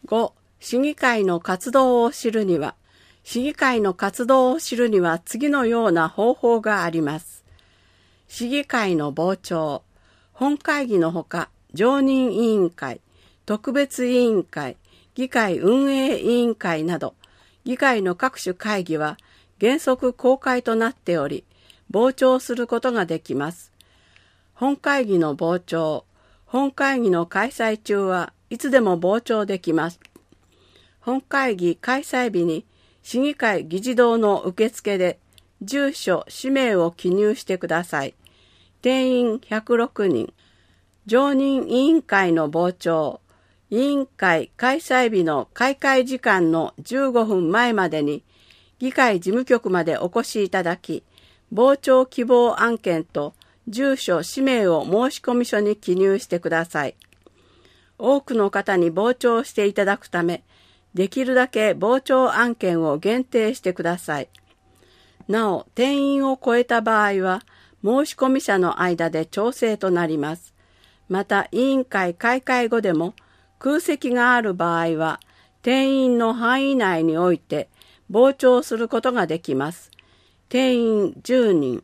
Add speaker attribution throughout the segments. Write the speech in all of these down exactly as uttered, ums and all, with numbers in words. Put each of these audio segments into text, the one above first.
Speaker 1: ご、市議会の活動を知るには、市議会の活動を知るには次のような方法があります。市議会の傍聴、本会議のほか、常任委員会、特別委員会、議会運営委員会など、議会の各種会議は原則公開となっており、傍聴することができます。本会議の傍聴、本会議の開催中はいつでも傍聴できます。本会議開催日に市議会議事堂の受付で住所、氏名を記入してください。定員ひゃくろくにん。常任委員会の傍聴、委員会開催日の開会時間のじゅうごふんまえまでに議会事務局までお越しいただき、傍聴希望案件と住所、氏名を申込書に記入してください。多くの方に傍聴していただくため、できるだけ傍聴案件を限定してください。なお、定員を超えた場合は、申込者の間で調整となります。また、委員会開会後でも、空席がある場合は、定員の範囲内において、傍聴することができます。定員じゅうにん。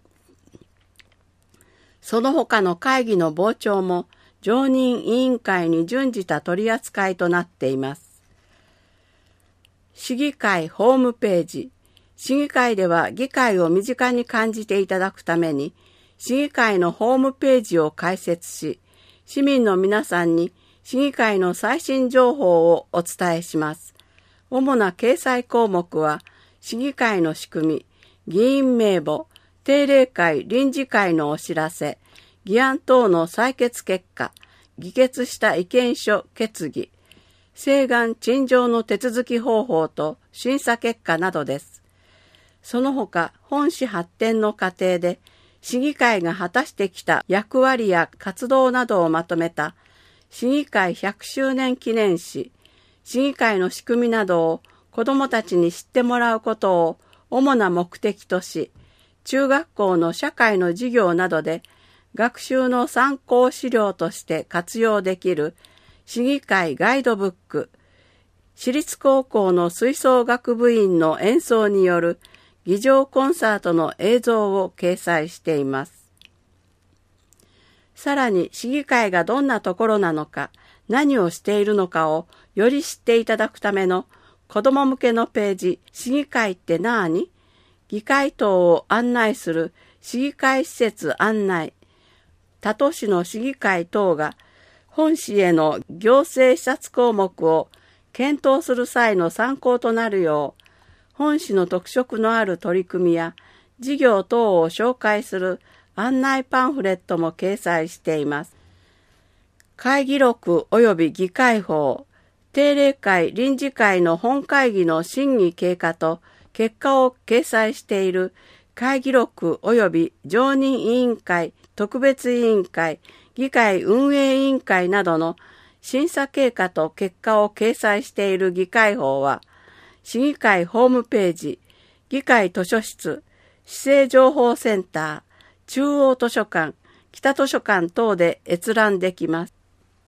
Speaker 1: その他の会議の傍聴も、常任委員会に準じた取り扱いとなっています。市議会ホームページ。市議会では議会を身近に感じていただくために、市議会のホームページを開設し、市民の皆さんに市議会の最新情報をお伝えします。主な掲載項目は、市議会の仕組み、議員名簿、定例会、臨時会のお知らせ、議案等の採決結果、議決した意見書決議、請願陳情の手続き方法と審査結果などです。その他、本市発展の過程で、市議会が果たしてきた役割や活動などをまとめた、市議会ひゃくしゅうねん記念誌、市議会の仕組みなどを子どもたちに知ってもらうことを主な目的とし、中学校の社会の授業などで学習の参考資料として活用できる市議会ガイドブック、私立高校の吹奏楽部員の演奏による議場コンサートの映像を掲載しています。さらに市議会がどんなところなのか、何をしているのかをより知っていただくための子ども向けのページ、市議会ってなーに？議会等を案内する市議会施設案内、他都市の市議会等が本市への行政視察項目を検討する際の参考となるよう、本市の特色のある取り組みや事業等を紹介する案内パンフレットも掲載しています。会議録及び議会法、定例会臨時会の本会議の審議経過と結果を掲載している会議録及び常任委員会、特別委員会、議会運営委員会などの審査経過と結果を掲載している議会法は、市議会ホームページ、議会図書室、市政情報センター、中央図書館、北図書館等で閲覧できます。